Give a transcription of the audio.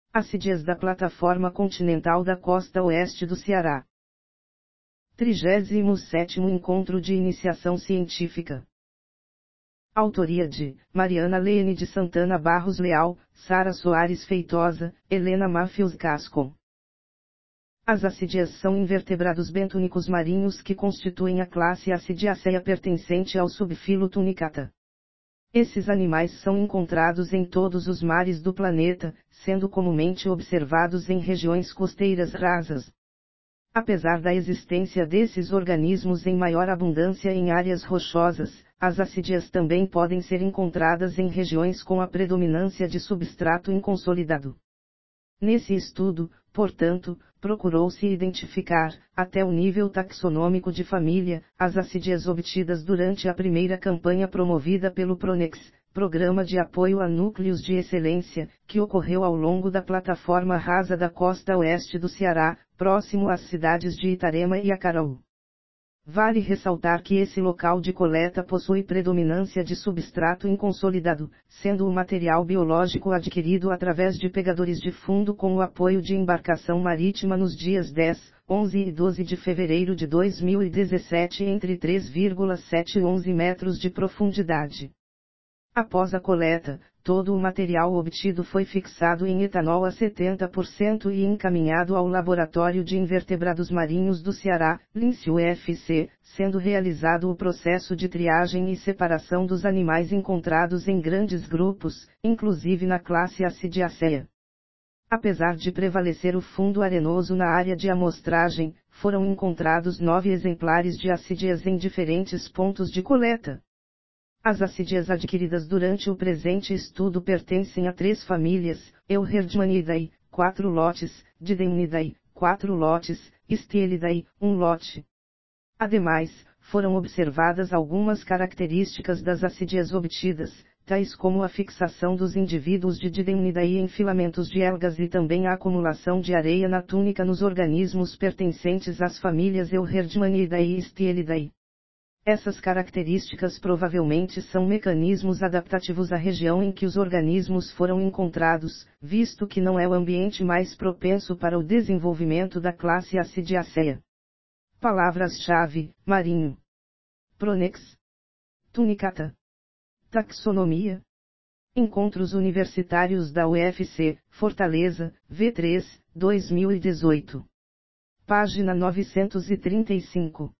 Ascidias da plataforma continental da costa oeste do Ceará. 37º Encontro de Iniciação Científica. Autoria de Mariana Leene de Santana Barros Leal, Sara Soares Feitosa, Helena Matthews Gascon. As ascidias são invertebrados bentônicos marinhos que constituem a classe Ascidiaceae pertencente ao subfilo Tunicata. Esses animais são encontrados em todos os mares do planeta, sendo comumente observados em regiões costeiras rasas. Apesar da existência desses organismos em maior abundância em áreas rochosas, as ascidias também podem ser encontradas em regiões com a predominância de substrato inconsolidado. Nesse estudo, portanto, procurou-se identificar, até o nível taxonômico de família, as ascidias obtidas durante a primeira campanha promovida pelo PRONEX, Programa de Apoio a Núcleos de Excelência, que ocorreu ao longo da plataforma rasa da costa oeste do Ceará, próximo às cidades de Itarema e Acaraú. Vale ressaltar que esse local de coleta possui predominância de substrato inconsolidado, sendo o material biológico adquirido através de pegadores de fundo com o apoio de embarcação marítima nos dias 10, 11 e 12 de fevereiro de 2017 entre 3,7 e 11 metros de profundidade. Após a coleta, todo o material obtido foi fixado em etanol a 70% e encaminhado ao Laboratório de Invertebrados Marinhos do Ceará, LINCE UFC, sendo realizado o processo de triagem e separação dos animais encontrados em grandes grupos, inclusive na classe Ascidiaceae. Apesar de prevalecer o fundo arenoso na área de amostragem, foram encontrados 9 exemplares de ascidias em diferentes pontos de coleta. As ascidias adquiridas durante o presente estudo pertencem a 3 famílias: Euherdmanidae, 4 lotes, Didymnidae, 4 lotes, Stielidae, 1 lote. Ademais, foram observadas algumas características das ascidias obtidas, tais como a fixação dos indivíduos de Didymnidae em filamentos de algas e também a acumulação de areia na túnica nos organismos pertencentes às famílias Euherdmanidae e Stielidae. Essas características provavelmente são mecanismos adaptativos à região em que os organismos foram encontrados, visto que não é o ambiente mais propenso para o desenvolvimento da classe Ascidiaceae. Palavras-chave: marinho, PRONEX, Tunicata, taxonomia. Encontros Universitários da UFC, Fortaleza, V3, 2018. Página 935.